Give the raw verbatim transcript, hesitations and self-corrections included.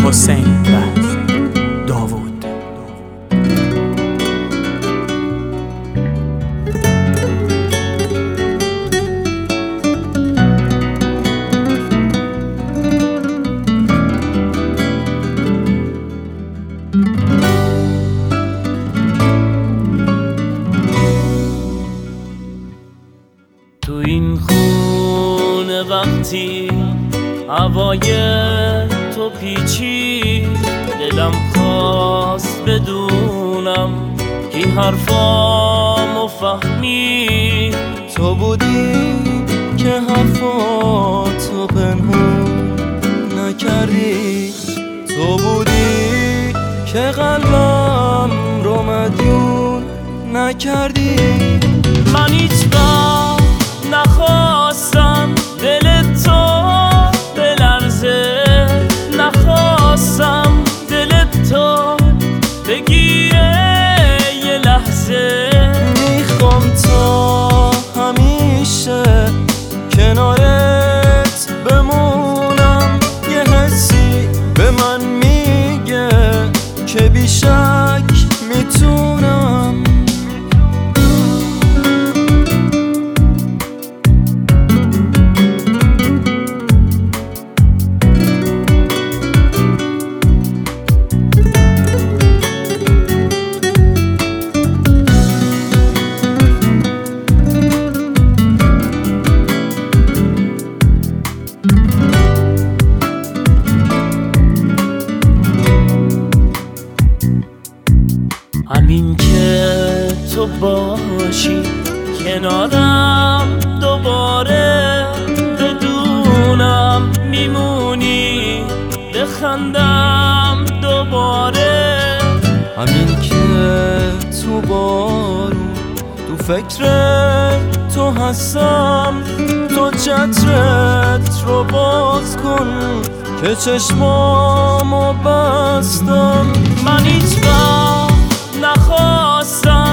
حسین بز داوود. تو این خونه وقتی هوای تو پیچی، دلم خواست بدونم کی حرفامو فهمی. تو بودی که حرفاتو پنهون نکردی، تو بودی که قلبم رو مدیون نکردی. من هیچ وقت نخواستم دل تو بلرزه، نخواستم دل تو بگیره یه لحظه. میخوام تا همیشه کنارت بمونم، یه حسی به من میگه که بیشک میتونم. همین که تو باشی کنارم دوباره، بدونم میمونی بخندم دوباره. همین که تو بارون تو فکر تو هستم، تو چترت رو باز کن که چشمامو بستم. من هیچ وقت نخواستم